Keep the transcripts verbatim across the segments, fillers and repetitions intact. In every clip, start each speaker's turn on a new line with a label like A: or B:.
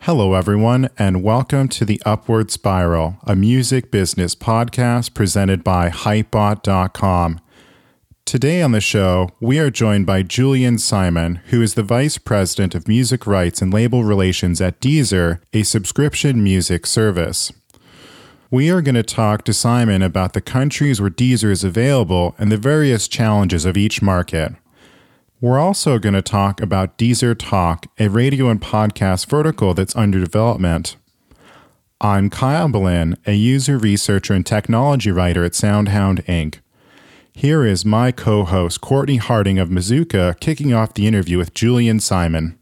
A: Hello, everyone, and welcome to the Upward Spiral, a music business podcast presented by Hypebot dot com. Today on the show, we are joined by Julian Simon, who is the Vice President of Music Rights and Label Relations at Deezer, a subscription music service. We are going to talk to Simon about the countries where Deezer is available and the various challenges of each market. We're also going to talk about Deezer Talk, a radio and podcast vertical that's under development. I'm Kyle Boleyn, a user researcher and technology writer at SoundHound Incorporated. Here is my co-host, Courtney Harding of Mazuka, kicking off the interview with Julian Simon.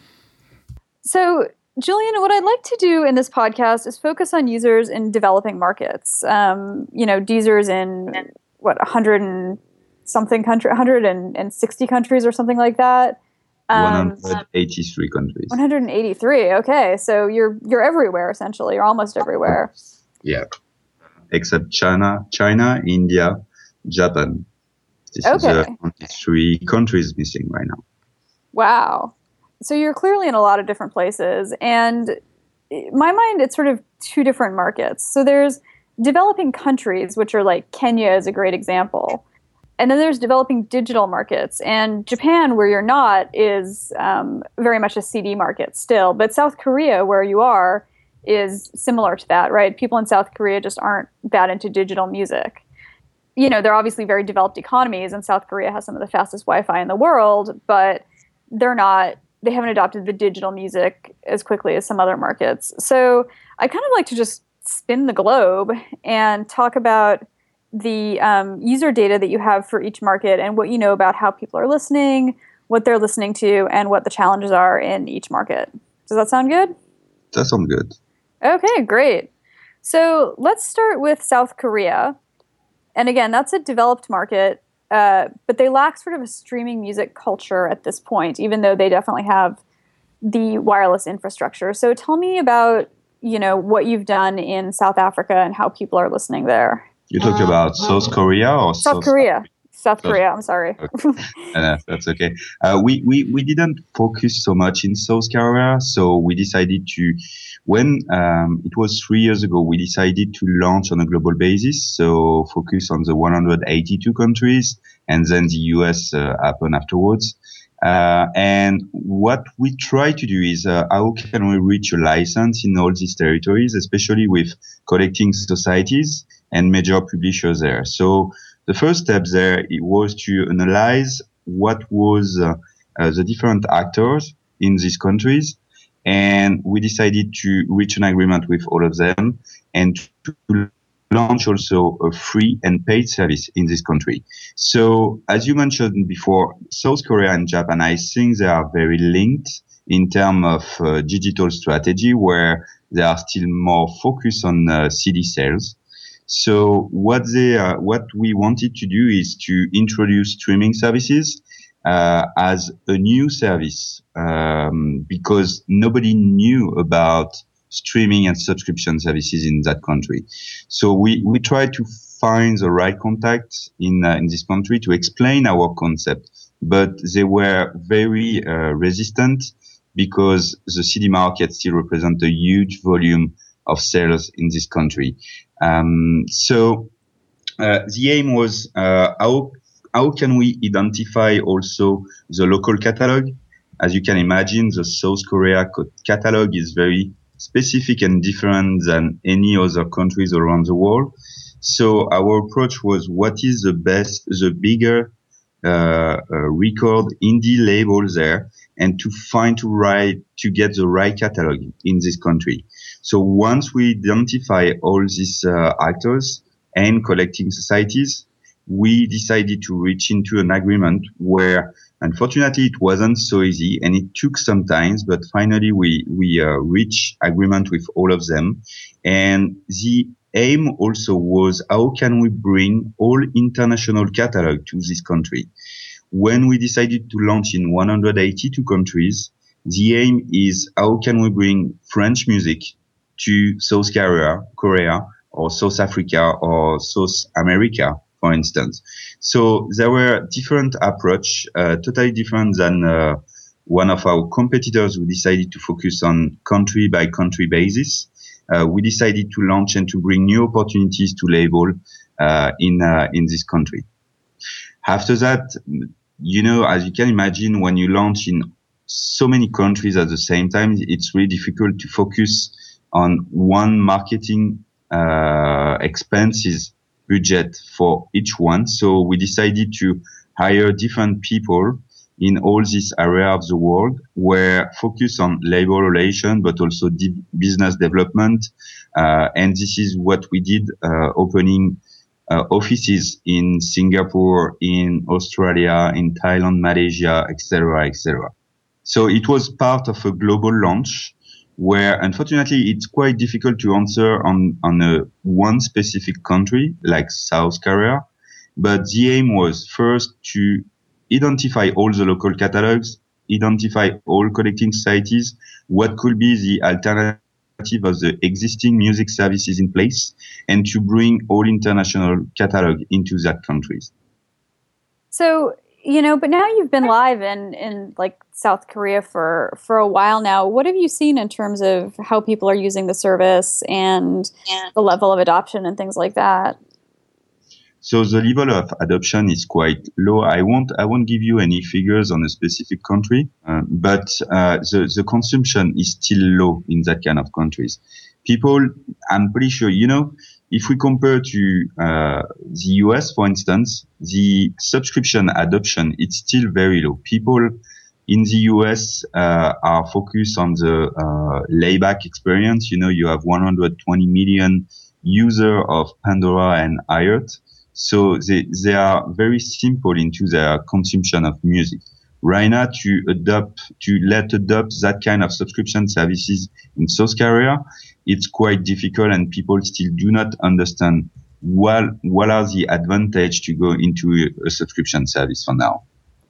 B: So, Julian, what I'd like to do in this podcast is focus on users in developing markets. Um, you know, Deezer's in, what, one hundred and something country, one hundred sixty countries or something like that.
C: Um, one hundred eighty-three countries.
B: one hundred eighty-three. Okay, so you're you're everywhere essentially. You're almost everywhere.
C: Yeah, except China, China, India, Japan. This
B: okay.
C: is uh, twenty-three countries missing right now.
B: Wow. So you're clearly in a lot of different places, and in my mind, it's sort of two different markets. So there's developing countries, which are like Kenya is a great example. And then there's developing digital markets. And Japan, where you're not, is um, very much a C D market still. But South Korea, where you are, is similar to that, right? People in South Korea just aren't that into digital music. You know, they're obviously very developed economies, and South Korea has some of the fastest Wi-Fi in the world, but they're not, they haven't adopted the digital music as quickly as some other markets. So I kind of like to just spin the globe and talk about the um, user data that you have for each market and what you know about how people are listening, what they're listening to, and what the challenges are in each market. Does that sound good?
C: That sounds good.
B: Okay, great. So let's start with South Korea. And again, that's a developed market, uh, but they lack sort of a streaming music culture at this point, even though they definitely have the wireless infrastructure. So tell me about, you know, what you've done in South Africa and how people are listening there.
C: You talk about South Korea or
B: South, South Korea? South, South Korea. I'm sorry.
C: Okay. uh, that's okay. Uh, we, we we didn't focus so much in South Korea, so we decided to. When um, it was three years ago, we decided to launch on a global basis. So focus on the one hundred eighty-two countries, and then the U S uh, happened afterwards. Uh, and what we try to do is uh, how can we reach a license in all these territories, especially with collecting societies and major publishers there. So the first step there it was to analyze what was uh, uh, the different actors in these countries, and we decided to reach an agreement with all of them and to launch also a free and paid service in this country. So as you mentioned before, South Korea and Japan, I think they are very linked in terms of uh, digital strategy, where they are still more focused on uh, C D sales. So what they, uh, what we wanted to do is to introduce streaming services uh, as a new service, um, because nobody knew about streaming and subscription services in that country. So we, we tried to find the right contacts in, uh, in this country to explain our concept, but they were very uh, resistant because the C D market still represents a huge volume of sales in this country. Um, so uh, the aim was uh, how how can we identify also the local catalog? As you can imagine, the South Korea catalog is very specific and different than any other countries around the world. So our approach was what is the best, the bigger uh, uh, record indie label there, and to find to write to get the right catalog in this country. So once we identify all these uh, actors and collecting societies, we decided to reach into an agreement where, unfortunately, it wasn't so easy and it took some time, but finally we we uh, reached agreement with all of them. And the aim also was how can we bring all international catalog to this country. When we decided to launch in one hundred eighty-two countries, the aim is how can we bring French music to South Korea, Korea, or South Africa, or South America, for instance. So there were different approach, uh, totally different than uh, one of our competitors who decided to focus on country by country basis, uh, we decided to launch and to bring new opportunities to label uh, in uh, in this country. After that, you know, as you can imagine, when you launch in so many countries at the same time, it's really difficult to focus on one marketing uh, expenses budget for each one. So we decided to hire different people in all this area of the world, where focus on labor relation, but also deep business development. Uh, and this is what we did, uh, opening uh, offices in Singapore, in Australia, in Thailand, Malaysia, et cetera, et cetera. So it was part of a global launch where, unfortunately, it's quite difficult to answer on, on a one specific country like South Korea. But the aim was first to identify all the local catalogs, identify all collecting societies, what could be the alternative of the existing music services in place, and to bring all international catalog into that countries.
B: So, you know, but now you've been live in, in like South Korea for, for a while now. What have you seen in terms of how people are using the service and the level of adoption and things like that?
C: So the level of adoption is quite low. I won't, I won't give you any figures on a specific country, uh, but uh, the, the consumption is still low in that kind of countries. People, I'm pretty sure, you know, if we compare to uh, the U S, for instance, the subscription adoption, it's still very low. People in the U S uh, are focused on the uh, layback experience. You know, you have one hundred twenty million users of Pandora and iHeart. So they, they are very simple into their consumption of music. Right now, to adopt, to let adopt that kind of subscription services in South Korea, it's quite difficult, and people still do not understand what, what are the advantages to go into a, a subscription service for now.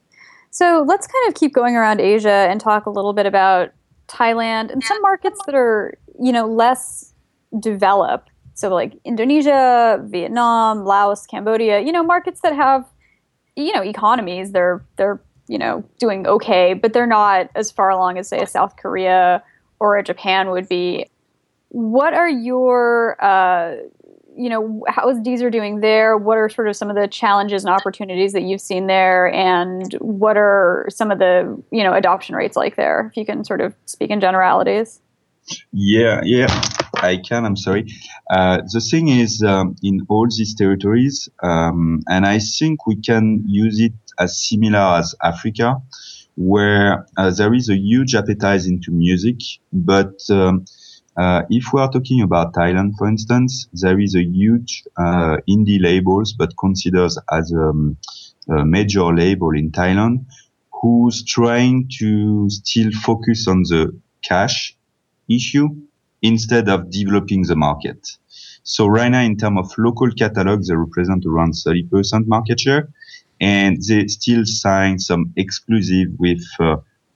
B: So let's kind of keep going around Asia and talk a little bit about Thailand and some markets that are, you know, less developed. So like Indonesia, Vietnam, Laos, Cambodia, you know, markets that have, you know, economies, they're, they're, you know, doing okay, but they're not as far along as, say, a South Korea or a Japan would be. What are your, uh, you know, how is Deezer doing there? What are sort of some of the challenges and opportunities that you've seen there? And what are some of the, you know, adoption rates like there? If you can sort of speak in generalities.
C: Yeah, yeah, I can. I'm sorry. Uh, the thing is, um, in all these territories, um, and I think we can use it as similar as Africa, where uh, there is a huge appetite into music. But um, uh, if we are talking about Thailand, for instance, there is a huge uh, indie labels, but considered as um, a major label in Thailand, who's trying to still focus on the cash issue instead of developing the market. So right now, in terms of local catalogs, they represent around thirty percent market share, and they still sign some exclusive with uh,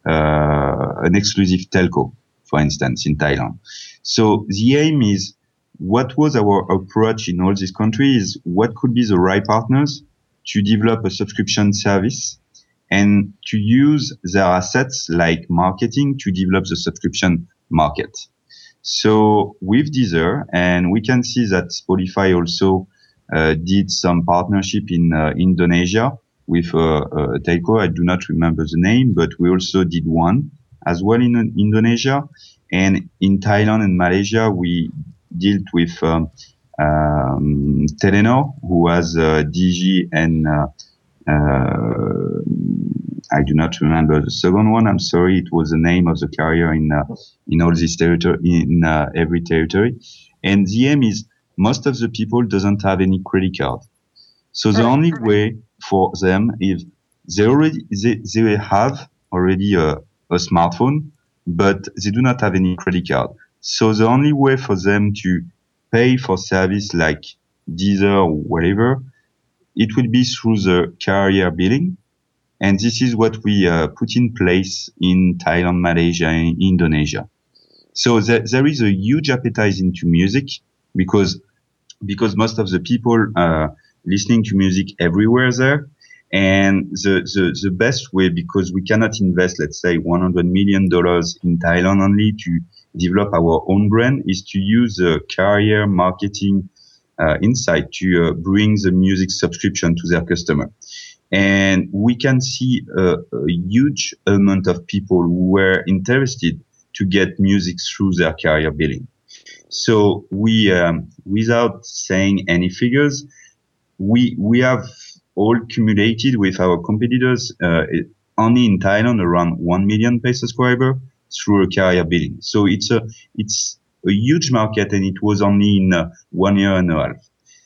C: uh, an exclusive telco, for instance, in Thailand. So the aim is, what was our approach in all these countries? What could be the right partners to develop a subscription service and to use their assets like marketing to develop the subscription market. So with Deezer, and we can see that Spotify also uh, did some partnership in uh, Indonesia with uh, uh, telco. I do not remember the name, but we also did one as well in uh, Indonesia. And in Thailand and Malaysia, we dealt with um, um, Telenor, who has uh, Digi and uh, uh, I do not remember the second one. I'm sorry. It was the name of the carrier in uh, in all this territory, in uh, every territory. And the aim is, most of the people doesn't have any credit card. So the only way for them is they already they, they have already a, a smartphone, but they do not have any credit card. So the only way for them to pay for service like Deezer or whatever, it will be through the carrier billing. And this is what we uh, put in place in Thailand, Malaysia, and Indonesia. So there, there is a huge appetite into music because, because most of the people uh, listening to music everywhere there. And the, the, the best way, because we cannot invest, let's say, one hundred million dollars in Thailand only to develop our own brand, is to use the carrier marketing uh, insight to uh, bring the music subscription to their customer. And we can see a, a huge amount of people who were interested to get music through their carrier billing. So we, um, without saying any figures, we we have all cumulated with our competitors uh, only in Thailand around one million pay subscriber through a carrier billing. So it's a it's a huge market, and it was only in uh, one year and a half.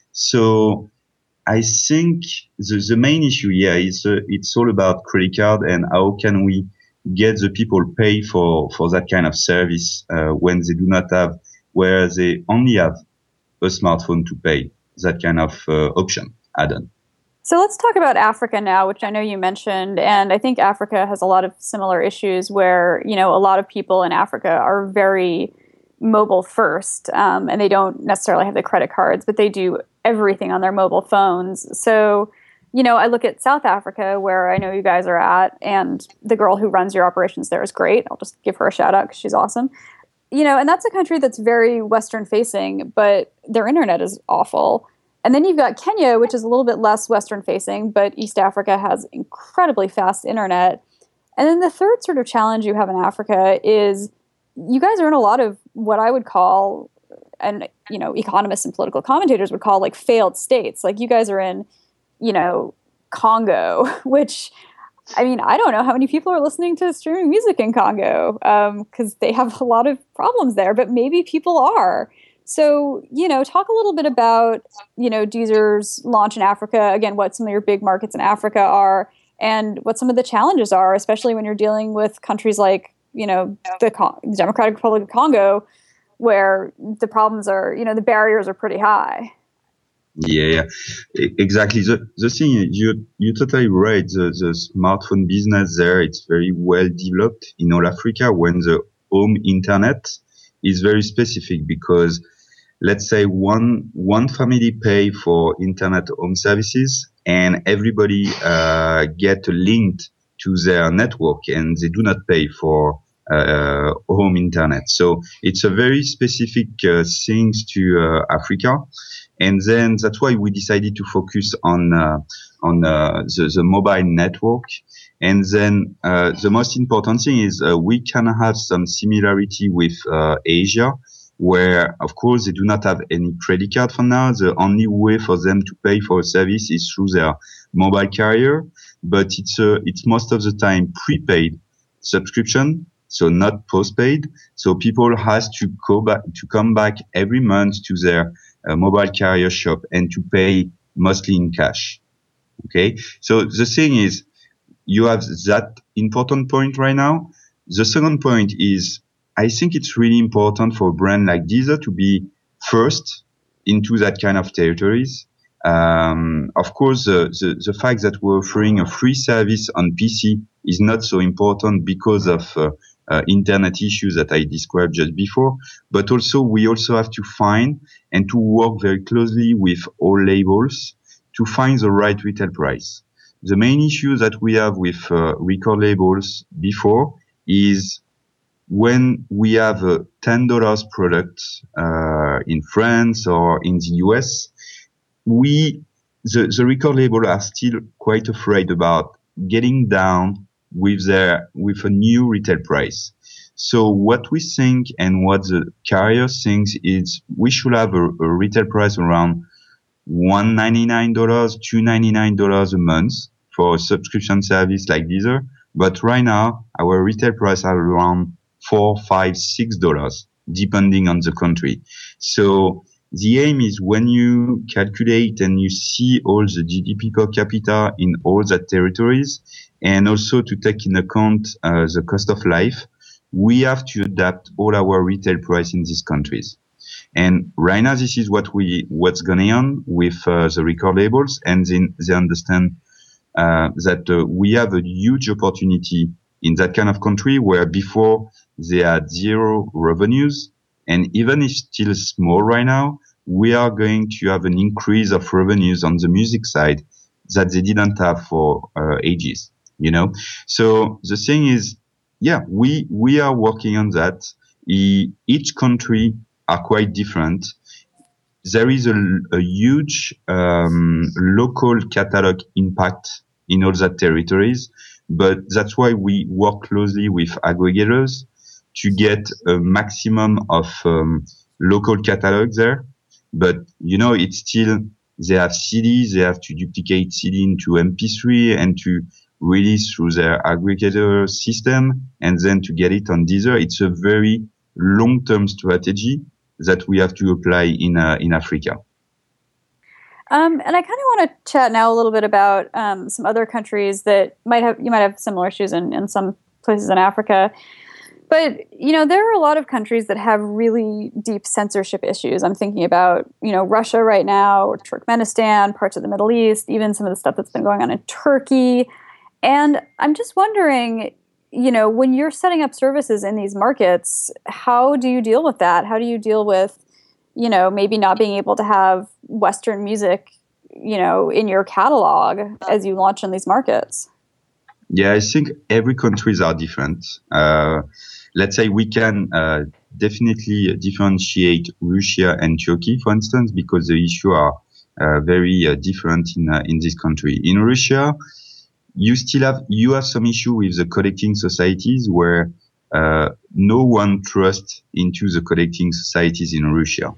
C: So I think the, the main issue here is uh, it's all about credit card and how can we get the people pay for, for that kind of service uh, when they do not have, where they only have a smartphone to pay that kind of uh, option add-on.
B: So let's talk about Africa now, which I know you mentioned, and I think Africa has a lot of similar issues where, you know, a lot of people in Africa are very mobile first, um, and they don't necessarily have the credit cards, but they do everything on their mobile phones. So, you know, I look at South Africa, where I know you guys are at, and the girl who runs your operations there is great. I'll just give her a shout out because she's awesome. You know, and that's a country that's very Western facing, but their internet is awful. And then you've got Kenya, which is a little bit less Western facing, but East Africa has incredibly fast internet. And then the third sort of challenge you have in Africa is you guys are in a lot of what I would call, and, you know, economists and political commentators would call like failed states. Like you guys are in, you know, Congo, which, I mean, I don't know how many people are listening to streaming music in Congo because um, they have a lot of problems there, but maybe people are. So, you know, talk a little bit about, you know, Deezer's launch in Africa, again, what some of your big markets in Africa are and what some of the challenges are, especially when you're dealing with countries like, you know, the Con- Democratic Republic of Congo, where the problems are, you know, the barriers are pretty high.
C: Yeah, exactly. The the thing, you you're totally right. The, the smartphone business there, it's very well developed in all Africa, when the home internet is very specific, because let's say one one family pay for internet home services, and everybody uh, get linked to their network, and they do not pay for uh, home internet. So it's a very specific uh, things to uh, Africa, and then that's why we decided to focus on uh, on uh, the, the mobile network. And then uh, the most important thing is uh, we can have some similarity with uh, Asia, where, of course, they do not have any credit card for now. The only way for them to pay for a service is through their mobile carrier, but it's uh, it's most of the time prepaid subscription, so not postpaid. So people has to go back to come back every month to their uh, mobile carrier shop and to pay mostly in cash. Okay, so the thing is, you have that important point right now. The second point is, I think it's really important for a brand like Deezer to be first into that kind of territories. Um, of course, uh, the, the fact that we're offering a free service on P C is not so important because of uh, uh, internet issues that I described just before. But also, we also have to find and to work very closely with all labels to find the right retail price. The main issue that we have with uh, record labels before is when we have a ten dollars product uh, in France or in the U S, we the, the record label are still quite afraid about getting down with their with a new retail price. So what we think and what the carrier thinks is we should have a, a retail price around one hundred ninety-nine dollars, two hundred ninety-nine dollars a month for a subscription service like Deezer. But right now, our retail price are around four, five, six dollars, depending on the country. So the aim is when you calculate and you see all the G D P per capita in all the territories, and also to take in account uh, the cost of life, we have to adapt all our retail price in these countries. And right now, this is what we what's going on with uh, the record labels, and then they understand uh, that uh, we have a huge opportunity in that kind of country where before they had zero revenues, and even if still small right now, we are going to have an increase of revenues on the music side that they didn't have for uh, ages, you know? So the thing is, yeah, we, we are working on that. E- each country are quite different. There is a, a huge um, local catalog impact in all that territories, but that's why we work closely with aggregators to get a maximum of um, local catalog there. But, you know, it's still, they have C Ds, they have to duplicate C D into M P three and to release through their aggregator system and then to get it on Deezer. It's a very long-term strategy that we have to apply in uh, in Africa.
B: Um, and I kind of want to chat now a little bit about um, some other countries that might have you might have similar issues in, in some places in Africa. But, you know, there are a lot of countries that have really deep censorship issues. I'm thinking about, you know, Russia right now, or Turkmenistan, parts of the Middle East, even some of the stuff that's been going on in Turkey. And I'm just wondering, you know, when you're setting up services in these markets, how do you deal with that? How do you deal with, you know, maybe not being able to have Western music, you know, in your catalog as you launch in these markets?
C: Yeah, I think every countries are different. Uh, let's say we can uh, definitely differentiate Russia and Turkey, for instance, because the issues are uh, very uh, different in uh, in this country. In Russia, you still have you have some issue with the collecting societies where uh, no one trusts into the collecting societies in Russia.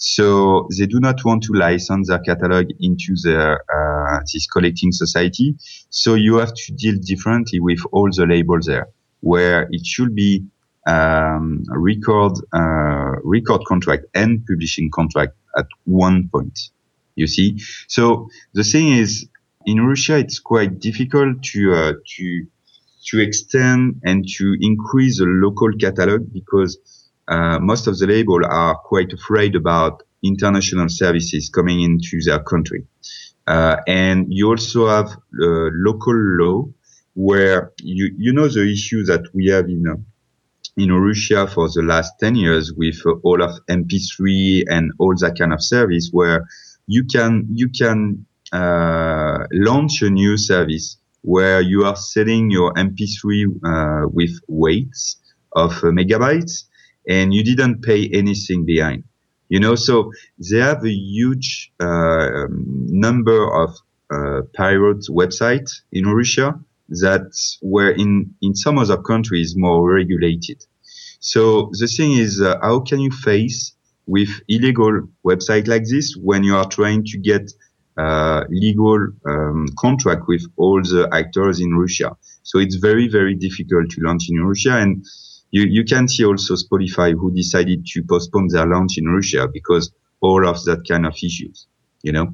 C: So they do not want to license their catalog into their uh, this collecting society. So you have to deal differently with all the labels there, where it should be um, record uh, record contract and publishing contract at one point. You see, so the thing is, in Russia, it's quite difficult to uh, to to extend and to increase the local catalog because uh, most of the labels are quite afraid about international services coming into their country. Uh, and you also have uh, local law where you you know the issue that we have in uh, in Russia for the last ten years with uh, all of M P three and all that kind of service where you can you can uh, launch a new service where you are selling your M P three uh, with weights of uh, megabytes and you didn't pay anything behind. You know, so they have a huge uh, number of uh, pirate websites in Russia that were in, in some other countries more regulated. So the thing is, uh, how can you face with illegal website like this when you are trying to get uh, legal um, contract with all the actors in Russia? So it's very, very difficult to launch in Russia. And you, you can see also Spotify who decided to postpone their launch in Russia because all of that kind of issues, you know.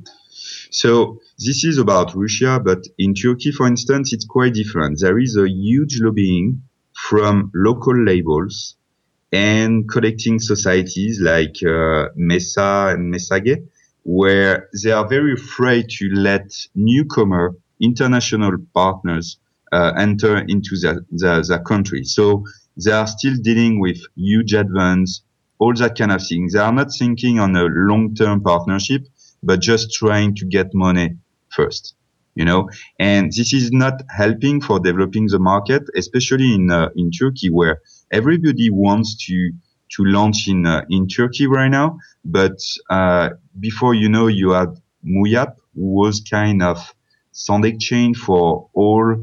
C: So this is about Russia, but in Turkey, for instance, it's quite different. There is a huge lobbying from local labels and collecting societies like uh, MESA and MESAGE, where they are very afraid to let newcomer international partners uh, enter into their, their, their country. So they are still dealing with huge advance, all that kind of things. They are not thinking on a long-term partnership, but just trying to get money first, you know. And this is not helping for developing the market, especially in uh, in Turkey, where everybody wants to to launch in uh, in Turkey right now. But uh, before you know, you had Muyap, who was kind of sound exchange for all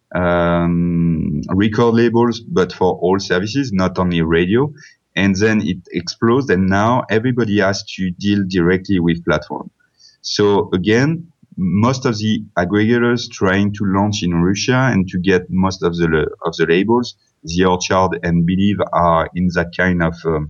C: um, record labels, but for all services, not only radio. And then it explodes, and now everybody has to deal directly with platform. So again, most of the aggregators trying to launch in Russia and to get most of the of the labels, The Orchard and Believe are in that kind of um,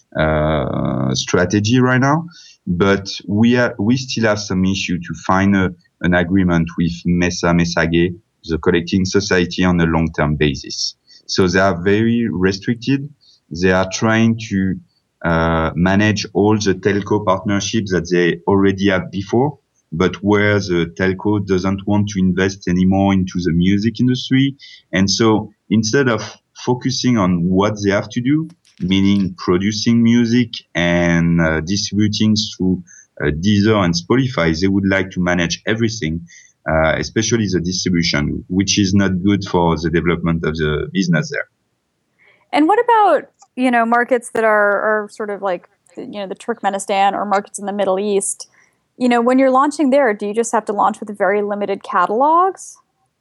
C: uh, strategy right now. But we are we still have some issue to find a, an agreement with MESA, MESAGE, the collecting society, on a long-term basis. So they are very restricted. They are trying to uh, manage all the telco partnerships that they already have before, but where the telco doesn't want to invest anymore into the music industry. And so instead of focusing on what they have to do, meaning producing music and uh, distributing through uh, Deezer and Spotify, they would like to manage everything. uh, especially the distribution, which is not good for the development of the business there.
B: And what about, you know, markets that are, are sort of like, you know, the Turkmenistan or markets in the Middle East? You know, when you're launching there, do you just have to launch with very limited catalogs?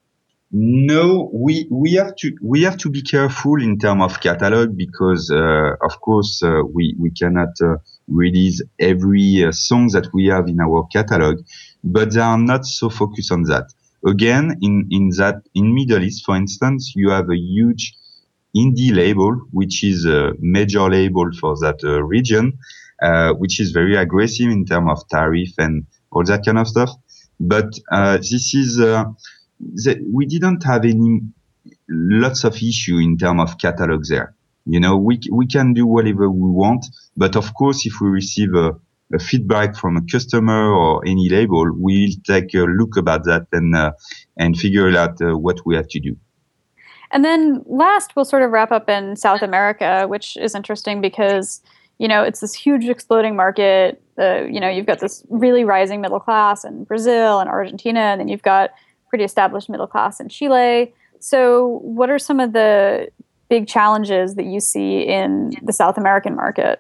C: No, we we have to we have to be careful in terms of catalog because, uh, of course, uh, we we cannot uh, release every uh, song that we have in our catalog, but they are not so focused on that. Again, in in that in Middle East, for instance, you have a huge indie label, which is a major label for that uh, region, uh, which is very aggressive in terms of tariff and all that kind of stuff. But uh, this is. Uh, The, we didn't have any lots of issue in terms of catalogs there. You know, we we can do whatever we want, but of course, if we receive a, a feedback from a customer or any label, we'll take a look about that and uh, and figure out uh, what we have to do.
B: And then last, we'll sort of wrap up in South America, which is interesting because, you know, it's this huge exploding market. Uh, you know, you've got this really rising middle class in Brazil and Argentina, and then you've got pretty established middle class in Chile. So what are some of the big challenges that you see in the South American market?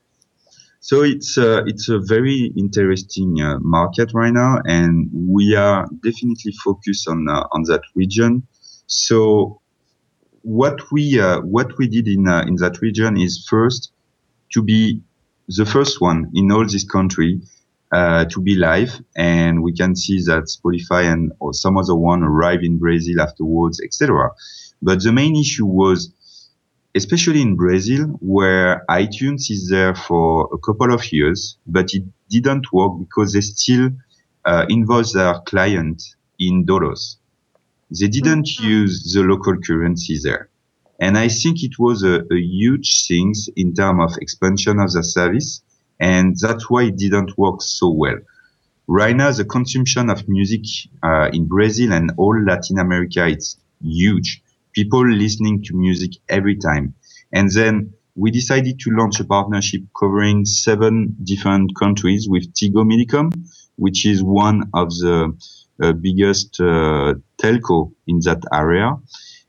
C: So it's a, it's a very interesting uh, market right now, and we are definitely focused on uh, on that region. So what we uh, what we did in uh, in that region is first to be the first one in all this country Uh, to be live, and we can see that Spotify and or some other one arrive in Brazil afterwards, et cetera. But the main issue was, especially in Brazil, where iTunes is there for a couple of years, but it didn't work because they still uh, invoice their client in dollars. They didn't mm-hmm. use the local currency there. And I think it was a, a huge thing in terms of expansion of the service. And that's why it didn't work so well. Right now, the consumption of music uh, in Brazil and all Latin America, it's huge. People listening to music every time. And then we decided to launch a partnership covering seven different countries with Tigo Millicom, which is one of the uh, biggest uh, telco in that area.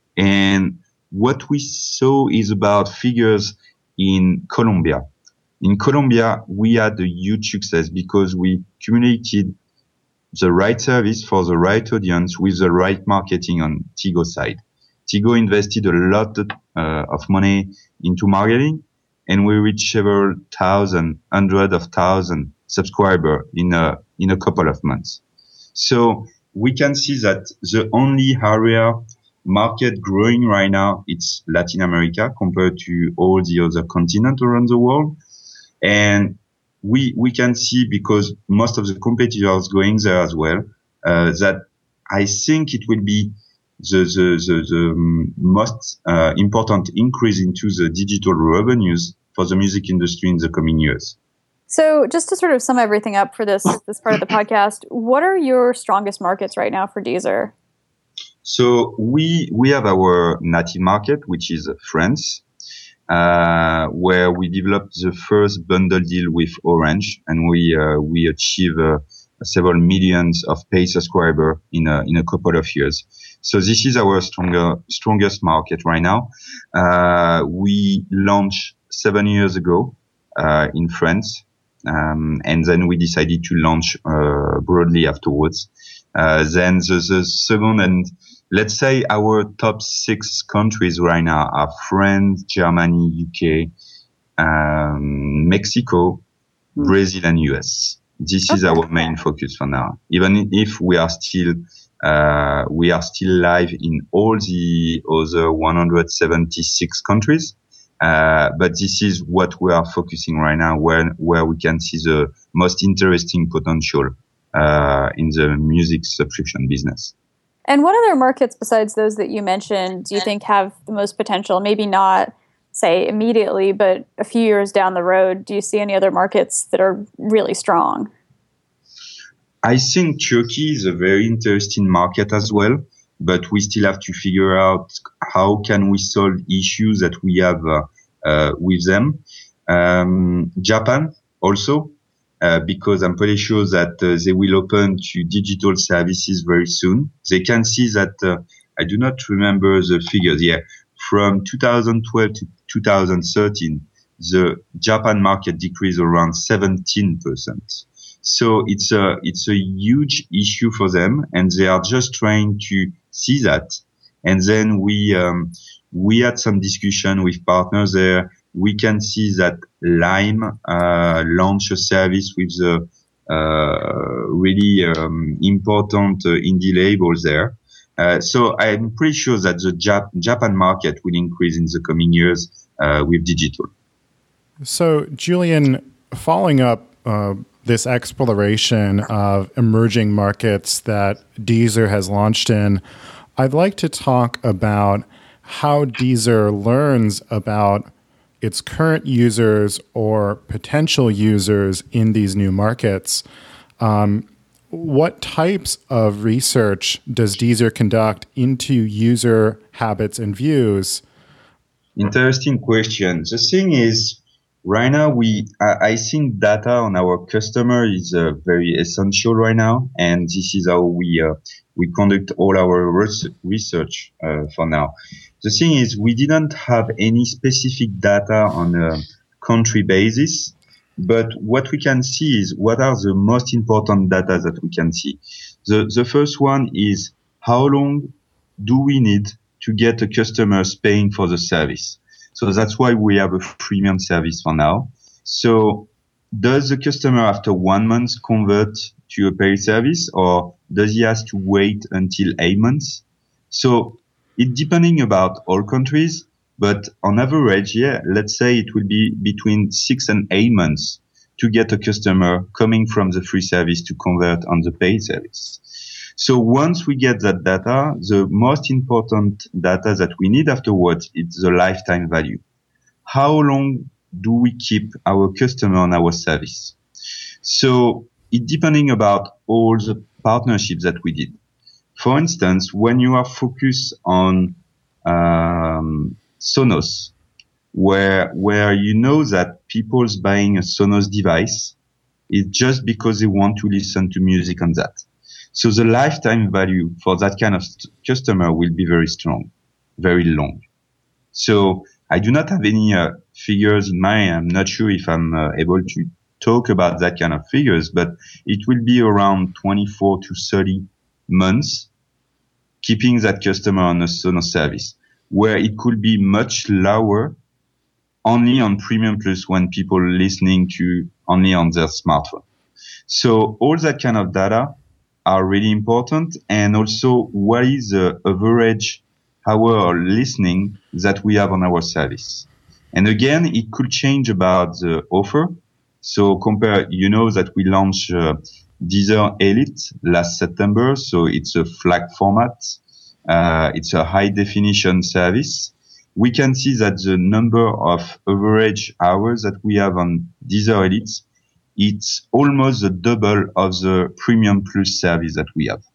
C: And what we saw is about figures in Colombia. In Colombia, we had a huge success because we communicated the right service for the right audience with the right marketing on Tigo side. Tigo invested a lot uh, of money into marketing, and we reached several thousand, hundred of thousand subscribers in a in a couple of months. So we can see that the only area market growing right now, it's Latin America compared to all the other continents around the world. And we we can see, because most of the competitors going there as well, uh, that I think it will be the the the, the most uh, important increase into the digital revenues for the music industry in the coming years.
B: So just to sort of sum everything up for this this part of the podcast, what are your strongest markets right now for Deezer?
C: So we we have our native market, which is France. Uh, where we developed the first bundle deal with Orange, and we uh, we achieve uh, several millions of paid subscribers in a in a couple of years. So this is our stronger strongest market right now. Uh, we launched seven years ago uh, in France, um, and then we decided to launch uh, broadly afterwards. Uh, then the, the second and let's say our top six countries right now are France, Germany, U K, um, Mexico, mm. Brazil, and U S. This okay. is our main focus for now. Even if we are still uh, we are still live in all the other one hundred seventy-six countries, uh, but this is what we are focusing right now, where where we can see the most interesting potential uh, in the music subscription business.
B: And what other markets besides those that you mentioned do you think have the most potential? Maybe not, say, immediately, but a few years down the road. Do you see any other markets that are really strong?
C: I think Turkey is a very interesting market as well, but we still have to figure out how can we solve issues that we have uh, uh, with them. Um, Japan also. uh, because I'm pretty sure that uh, they will open to digital services very soon. They can see that, uh, I do not remember the figures here, from two thousand twelve to two thousand thirteen, the Japan market decreased around seventeen percent. So it's a, it's a huge issue for them, and they are just trying to see that. And then we, um, we had some discussion with partners there. We can see that Lime, uh, launched a service with the, uh, really, um, important uh, indie labels there. Uh, so I'm pretty sure that the Jap- Japan market will increase in the coming years, uh, with digital.
A: So Julian, following up, uh, this exploration of emerging markets that Deezer has launched in, I'd like to talk about how Deezer learns about its current users or potential users in these new markets. Um, what types of research does Deezer conduct into user habits and views?
C: Interesting question. The thing is, right now, we I, I think data on our customer is uh, very essential right now, and this is how we uh, we conduct all our res- research uh, for now. The thing is, we didn't have any specific data on a country basis, but what we can see is what are the most important data that we can see. The the first one is how long do we need to get a customer paying for the service. So that's why we have a premium service for now. So does the customer after one month convert to a paid service, or does he have to wait until eight months? So it depending about all countries, but on average, yeah, let's say it will be between six and eight months to get a customer coming from the free service to convert on the paid service. So once we get that data, the most important data that we need afterwards is the lifetime value. How long do we keep our customer on our service? So it depending about all the partnerships that we did. For instance, when you are focused on um, Sonos, where where you know that people's buying a Sonos device is just because they want to listen to music on that. So the lifetime value for that kind of st- customer will be very strong, very long. So I do not have any uh, figures in mind. I'm not sure if I'm uh, able to talk about that kind of figures, but it will be around twenty-four to thirty months keeping that customer on a Sonos service, where it could be much lower only on Premium Plus when people are listening to only on their smartphone. So all that kind of data are really important, and also what is the average hour of listening that we have on our service. And again, it could change about the offer. So compare, you know that we launched uh, Deezer Elite last September, so it's a FLAC format. Uh, it's a high definition service. We can see that the number of average hours that we have on Deezer Elite, it's almost the double of the Premium Plus service that we have.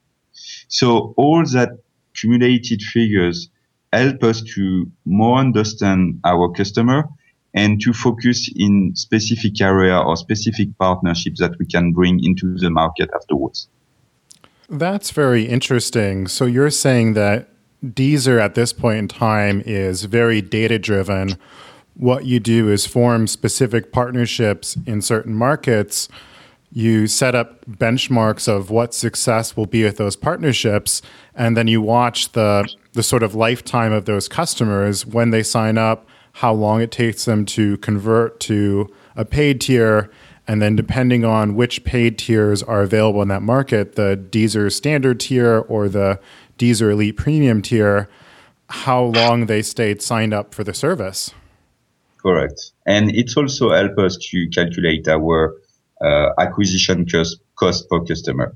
C: So all that cumulated figures help us to more understand our customer and to focus in specific area or specific partnerships that we can bring into the market afterwards.
A: That's very interesting. So you're saying that Deezer at this point in time is very data-driven. What you do is form specific partnerships in certain markets. You set up benchmarks of what success will be with those partnerships, and then you watch the the sort of lifetime of those customers when they sign up, how long it takes them to convert to a paid tier, and then depending on which paid tiers are available in that market, the Deezer standard tier or the Deezer Elite Premium tier, how long they stayed signed up for the service.
C: Correct. And it's also help us to calculate our uh, acquisition cost, cost per customer.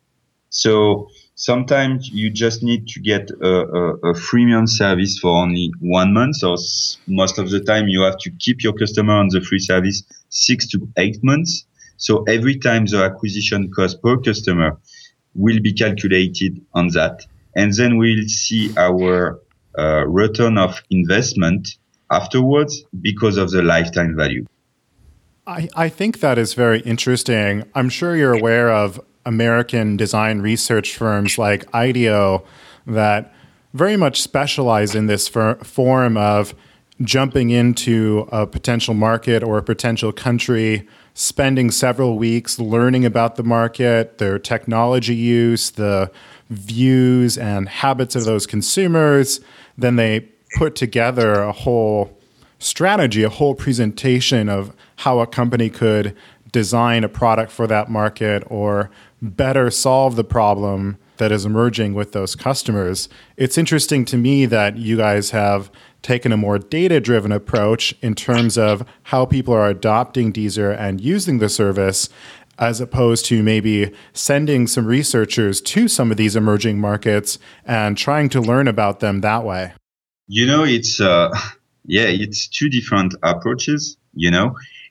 C: So sometimes you just need to get a, a, a freemium service for only one month, or s- most of the time you have to keep your customer on the free service six to eight months. So every time the acquisition cost per customer will be calculated on that. And then we'll see our uh, return of investment afterwards because of the lifetime value.
A: I, I think that is very interesting. I'm sure you're aware of American design research firms like IDEO that very much specialize in this for, form of jumping into a potential market or a potential country, spending several weeks learning about the market, their technology use, the views and habits of those consumers. Then they put together a whole strategy, a whole presentation of how a company could design a product for that market or better solve the problem that is emerging with those customers. It's interesting to me that you guys have taken a more data-driven approach in terms of how people are adopting Deezer and using the service, as opposed to maybe sending some researchers to some of these emerging markets and trying to learn about them that way.
C: You know, it's uh, yeah, it's two different approaches. You know,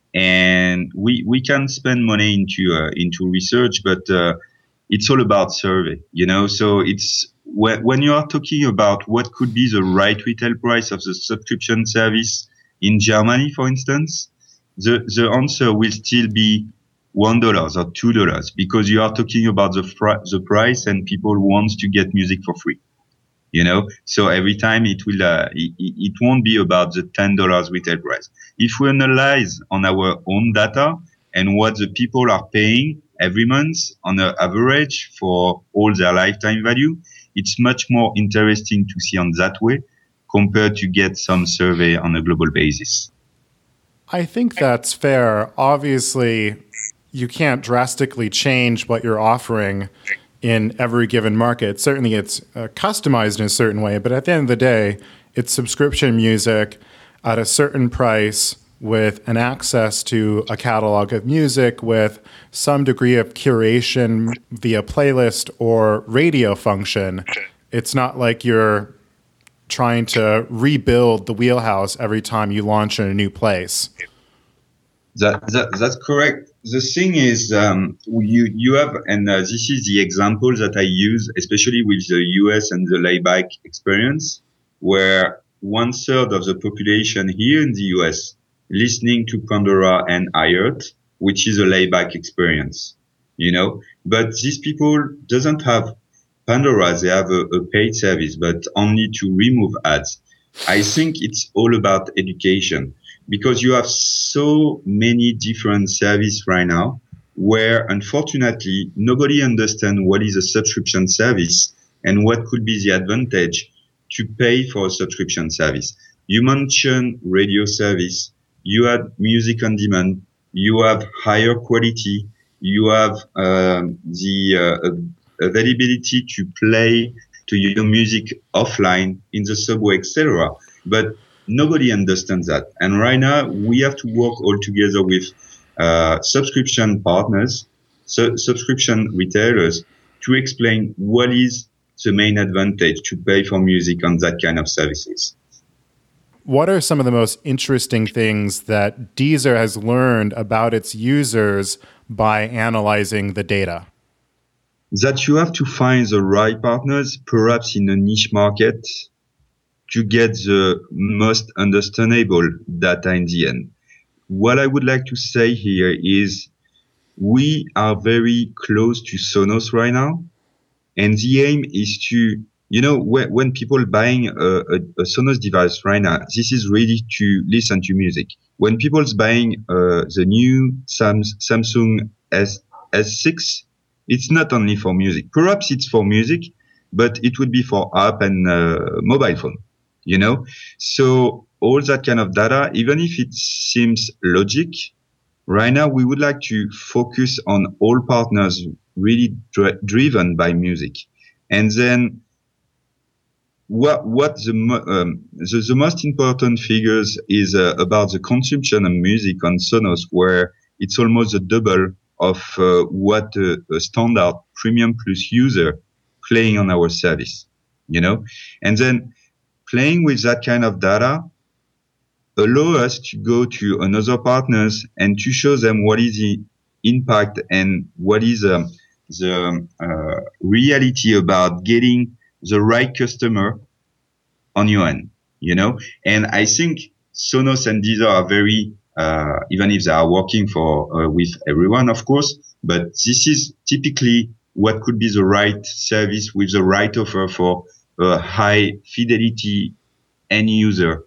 C: and we we can spend money into uh, into research, but uh, it's all about survey. You know, so it's when when you are talking about what could be the right retail price of the subscription service in Germany, for instance, the the answer will still be one dollar or two dollars, because you are talking about the fr- the price, and people want to get music for free. You know, so every time it will, uh, it, it won't be about the ten dollars retail price. If we analyze on our own data and what the people are paying every month on an average for all their lifetime value, it's much more interesting to see on that way compared to get some survey on a global basis.
A: I think that's fair. Obviously, you can't drastically change what you're offering in every given market. Certainly it's uh, customized in a certain way, but at the end of the day, it's subscription music at a certain price with an access to a catalog of music with some degree of curation via playlist or radio function. It's not like you're trying to rebuild the wheelhouse every time you launch in a new place.
C: That, that that's correct. The thing is, um, you you have, and uh, this is the example that I use, especially with the U S and the layback experience, where one third of the population here in the U S listening to Pandora and iHeart, which is a layback experience, you know. But these people doesn't have Pandora; they have a, a paid service, but only to remove ads. I think it's all about education, because you have so many different services right now where, unfortunately, nobody understands what is a subscription service and what could be the advantage to pay for a subscription service. You mentioned radio service, you have music on demand, you have higher quality, you have um, the uh, availability to play to your music offline in the subway, et cetera. But nobody understands that. And right now, we have to work all together with uh, subscription partners, su- subscription retailers, to explain what is the main advantage to pay for music on that kind of services.
A: What are some of the most interesting things that Deezer has learned about its users by analyzing the data?
C: That you have to find the right partners, perhaps in a niche market, to get the most understandable data in the end. What I would like to say here is we are very close to Sonos right now. And the aim is to, you know, when, when people buying a, a, a Sonos device right now, this is ready to listen to music. When people's buying uh, the new Sam's, Samsung S, S6, it's not only for music. Perhaps it's for music, but it would be for app and uh, mobile phone. You know, so all that kind of data, even if it seems logic, right now we would like to focus on all partners really dri- driven by music. And then what what the um, the, the most important figures is uh, about the consumption of music on Sonos, where it's almost a double of uh, what uh, a standard premium plus user playing on our service, you know, and then playing with that kind of data allow us to go to another partners and to show them what is the impact and what is um, the uh, reality about getting the right customer on your end, you know. And I think Sonos and Deezer are very uh, even if they are working for uh, with everyone, of course. But this is typically what could be the right service with the right offer for a high fidelity end user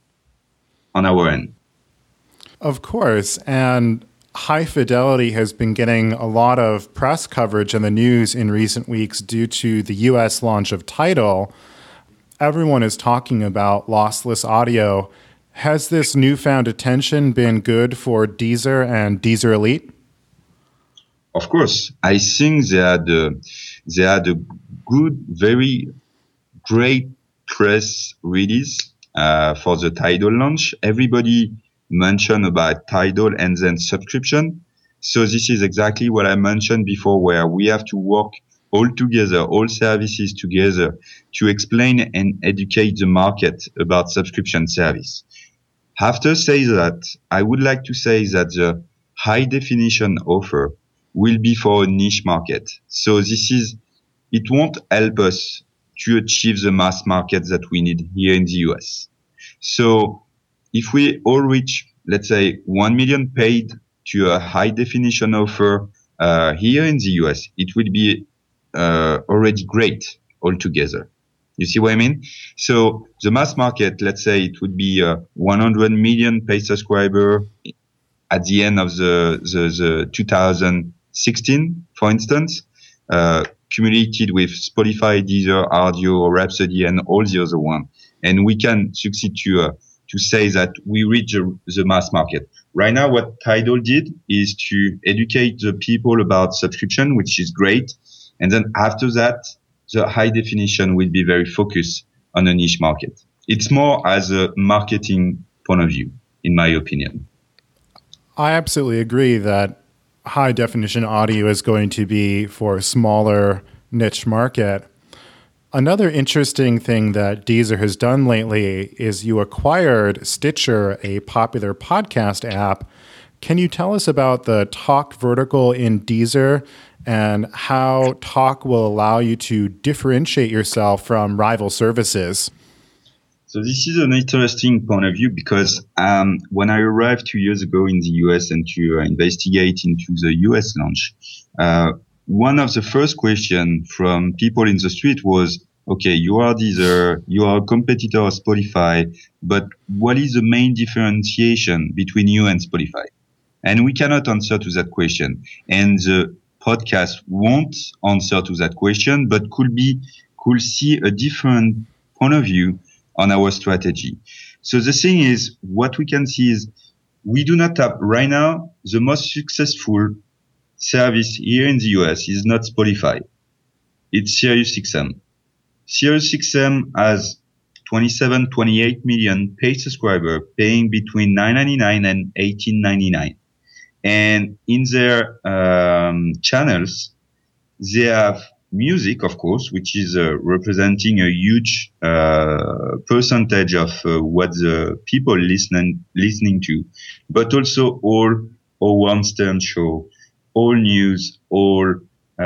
C: on our end.
A: Of course. And High Fidelity has been getting a lot of press coverage in the news in recent weeks due to the U S launch of Tidal. Everyone is talking about lossless audio. Has this newfound attention been good for Deezer and Deezer Elite?
C: Of course. I think they had a, they had a good, very great press release uh, for the Tidal launch. Everybody mentioned about Tidal and then subscription. So this is exactly what I mentioned before, where we have to work all together, all services together, to explain and educate the market about subscription service. After saying that, I would like to say that the high definition offer will be for a niche market. So this is, it won't help us to achieve the mass market that we need here in the U S. So if we all reach, let's say, one million paid to a high definition offer uh, here in the U S, it will be uh, already great altogether. You see what I mean? So the mass market, let's say it would be uh, one hundred million paid subscriber at the end of the, the, the two thousand sixteen, for instance, uh, cumulated with Spotify, Deezer, Audio, Rhapsody, and all the other one. And we can succeed to, uh, to say that we reach the, the mass market. Right now, what Tidal did is to educate the people about subscription, which is great. And then after that, the high definition will be very focused on a niche market. It's more as a marketing point of view, in my opinion.
A: I absolutely agree that high definition audio is going to be for a smaller niche market. Another interesting thing that Deezer has done lately is you acquired Stitcher, a popular podcast app. Can you tell us about the Talk vertical in Deezer and how Talk will allow you to differentiate yourself from rival services?
C: So this is an interesting point of view because um, when I arrived two years ago in the U S and to uh, investigate into the U S launch, uh, one of the first questions from people in the street was, okay, you are Deezer, you are a competitor of Spotify, but what is the main differentiation between you and Spotify? And we cannot answer to that question. And the podcast won't answer to that question, but could be, could see a different point of view on our strategy. So the thing is, what we can see is we do not have right now the most successful service here in the U S is not Spotify. It's SiriusXM. SiriusXM has twenty-seven, twenty-eight million paid subscribers paying between nine ninety-nine and eighteen ninety-nine. And in their um, channels, they have music, of course, which is uh, representing a huge uh, percentage of uh, what the people listening listening to, but also all all one Stern show, all news, all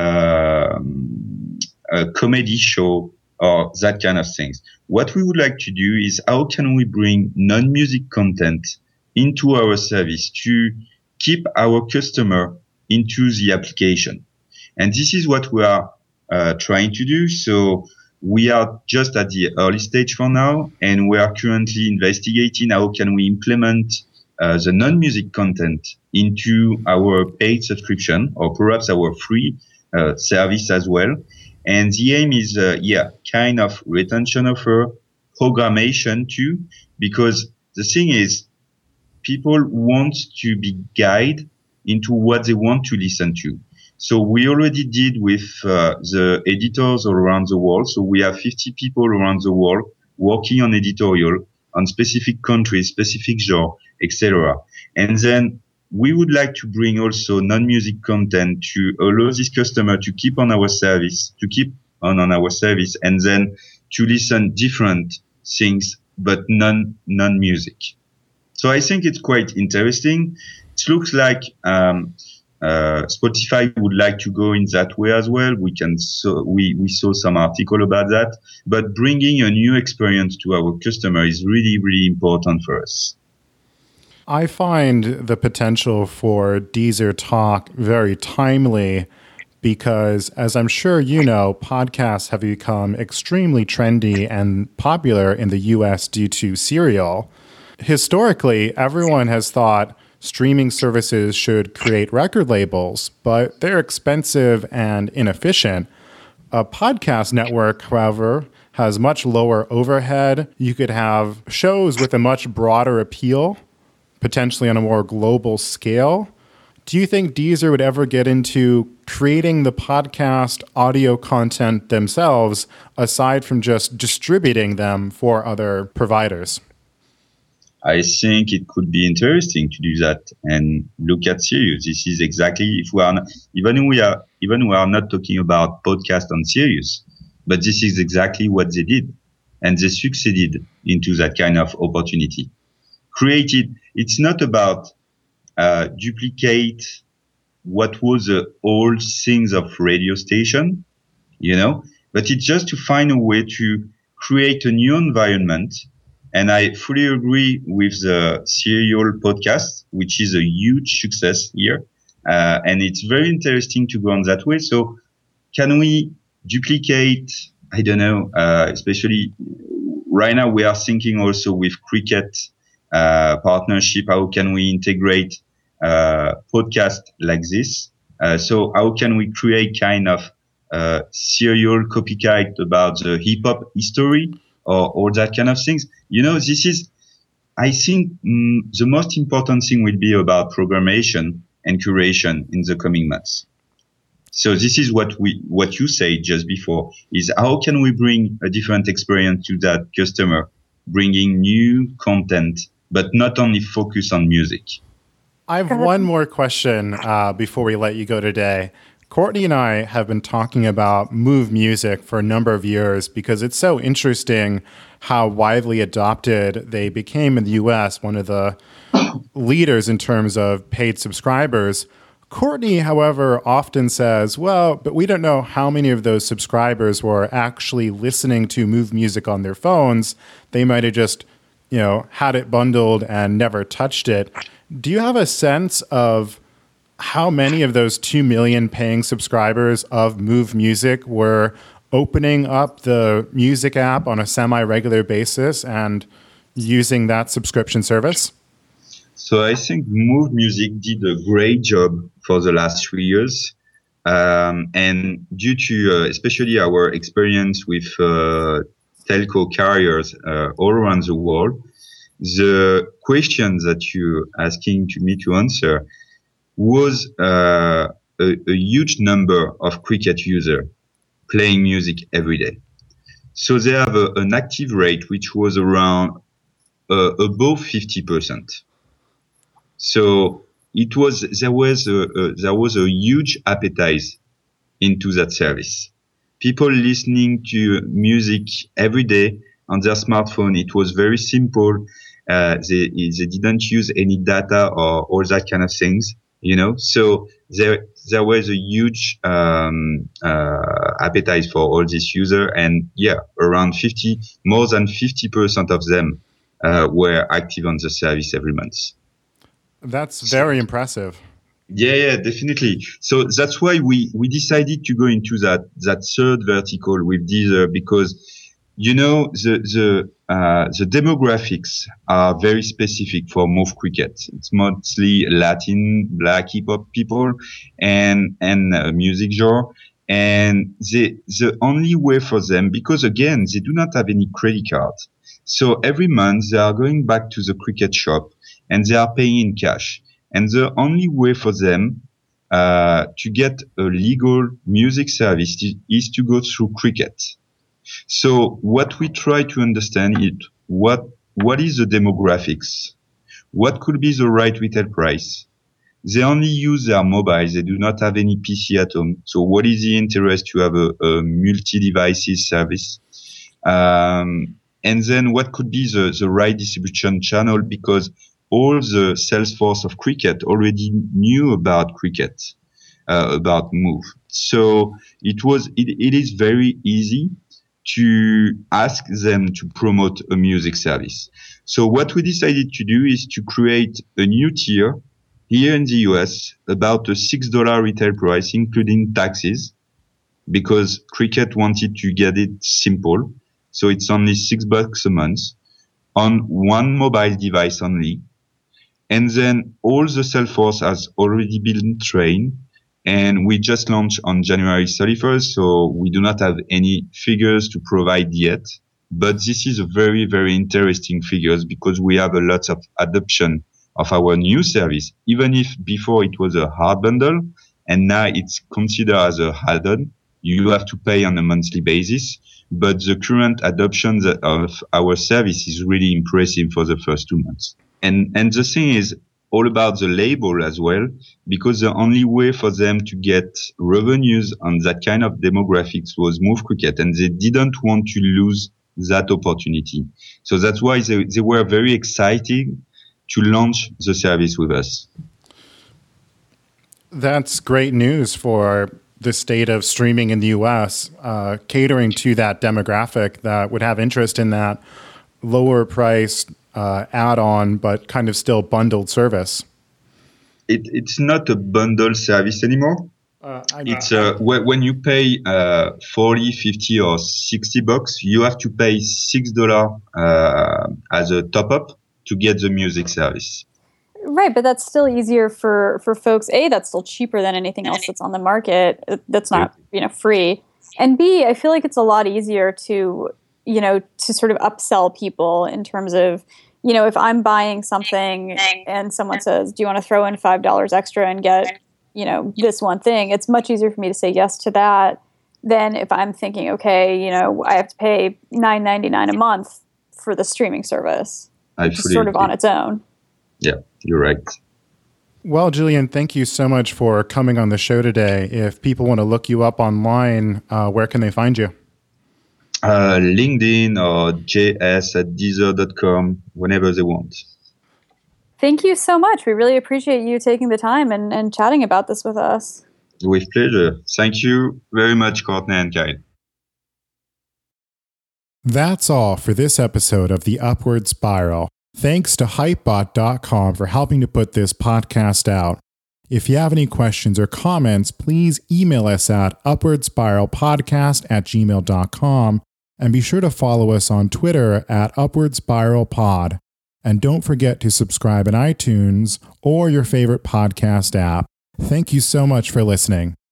C: um, a comedy show, or that kind of things. What we would like to do is how can we bring non-music content into our service to keep our customer into the application. And this is what we are uh, trying to do. So we are just at the early stage for now, and we are currently investigating how can we implement uh, the non-music content into our paid subscription or perhaps our free uh, service as well. And the aim is, uh, yeah, kind of retention offer, programmation too, because the thing is, people want to be guided into what they want to listen to. So we already did with uh, the editors all around the world. So we have fifty people around the world working on editorial on specific countries, specific genre, et cetera. And then we would like to bring also non-music content to allow this customer to keep on our service, to keep on, on our service, and then to listen different things, but non, non-music. So I think it's quite interesting. It looks like um, uh, Spotify would like to go in that way as well. We can so we we saw some article about that, but bringing a new experience to our customer is really really important for us.
A: I find the potential for Deezer Talk very timely because, as I'm sure you know, podcasts have become extremely trendy and popular in the U S due to Serial. Historically, everyone has thought streaming services should create record labels, but they're expensive and inefficient. A podcast network, however, has much lower overhead. You could have shows with a much broader appeal, potentially on a more global scale. Do you think Deezer would ever get into creating the podcast audio content themselves, aside from just distributing them for other providers?
C: I think it could be interesting to do that and look at Sirius. This is exactly if we are not, even we are even we are not talking about podcast on Sirius, but this is exactly what they did, and they succeeded into that kind of opportunity. Created. It's not about uh, duplicate what was the old things of radio station, you know, but it's just to find a way to create a new environment. And I fully agree with the Serial podcast, which is a huge success here. Uh, and it's very interesting to go on that way. So can we duplicate, I don't know, uh, especially right now we are thinking also with Cricket uh, partnership, how can we integrate uh, podcast like this? Uh, so how can we create kind of uh, Serial copycat about the hip hop history or all that kind of things? You know, this is, I think mm, the most important thing will be about programmation and curation in the coming months. So this is what we, what you said just before, is how can we bring a different experience to that customer, bringing new content, but not only focus on music.
A: I have one more question uh, before we let you go today. Courtney and I have been talking about Move Music for a number of years because it's so interesting how widely adopted they became in the U S, one of the leaders in terms of paid subscribers. Courtney, however, often says, well, but we don't know how many of those subscribers were actually listening to Move Music on their phones. They might have just, you know, had it bundled and never touched it. Do you have a sense of how many of those two million paying subscribers of Move Music were opening up the music app on a semi-regular basis and using that subscription service?
C: So I think Move Music did a great job for the last three years. Um, and due to uh, especially our experience with uh, telco carriers uh, all around the world, the questions that you're asking to me to answer was uh, a, a huge number of Cricket users playing music every day. So they have a, an active rate which was around uh, above fifty percent. So it was there was a, a there was a huge appetite into that service. People listening to music every day on their smartphone. It was very simple. Uh, they they didn't use any data or all that kind of things. You know, so there there was a huge um, uh, appetite for all these users, and yeah, around fifty, more than fifty percent of them uh, were active on the service every month.
A: That's very impressive.
C: Yeah, yeah, definitely. So that's why we we decided to go into that that third vertical with Deezer, because you know the the uh, the demographics are very specific for Move Cricket. It's mostly Latin, Black hip hop people, and and uh, music genre. And the the only way for them, because again they do not have any credit card, so every month they are going back to the Cricket shop and they are paying in cash. And the only way for them uh, to get a legal music service is to go through Cricket. So what we try to understand is what what is the demographics? What could be the right retail price? They only use their mobile. They do not have any P C at home. So what is the interest to have a, a multi-devices service? Um, and then what could be the, the right distribution channel? Because all the sales force of Cricket already knew about Cricket, uh, about Move. So it was, it, it is very easy to ask them to promote a music service. So what we decided to do is to create a new tier here in the U S, about a six dollars retail price, including taxes, because Cricket wanted to get it simple. So it's only six bucks a month on one mobile device only. And then all the sales force has already been trained, and we just launched on January thirty-first. So we do not have any figures to provide yet, but this is a very, very interesting figures because we have a lot of adoption of our new service, even if before it was a hard bundle and now it's considered as a add-on. You have to pay on a monthly basis, but the current adoption of our service is really impressive for the first two months. And, and the thing is all about the label as well, because the only way for them to get revenues on that kind of demographics was Move Cricket, and they didn't want to lose that opportunity. So that's why they, they were very excited to launch the service with us.
A: That's great news for the state of streaming in the U S, uh, catering to that demographic that would have interest in that lower priced uh, add-on, but kind of still bundled service.
C: It, it's not a bundle service anymore. Uh, it's uh, when you pay uh, forty, fifty, or sixty bucks, you have to pay six dollars uh, as a top-up to get the music service.
B: Right, but that's still easier for, for folks. A, that's still cheaper than anything else that's on the market. That's not, you know, free. And B, I feel like it's a lot easier to, you know, to sort of upsell people in terms of, you know, if I'm buying something and someone says, do you want to throw in five dollars extra and get, you know, this one thing? It's much easier for me to say yes to that than if I'm thinking, okay, you know, I have to pay nine ninety-nine a month for the streaming service.
C: I
B: Just sort of on its own.
C: Yeah, you're right.
A: Well, Julien, thank you so much for coming on the show today. If people want to look you up online, uh, where can they find you?
C: Uh, LinkedIn or js at deezer dot com, whenever they want.
B: Thank you so much. We really appreciate you taking the time and, and chatting about this with us.
C: With pleasure. Thank you very much, Courtney and Kyle.
A: That's all for this episode of The Upward Spiral. Thanks to Hypebot dot com for helping to put this podcast out. If you have any questions or comments, please email us at upwardspiralpodcast at gmail dot com, and be sure to follow us on Twitter at upwardspiralpod. And don't forget to subscribe in iTunes or your favorite podcast app. Thank you so much for listening.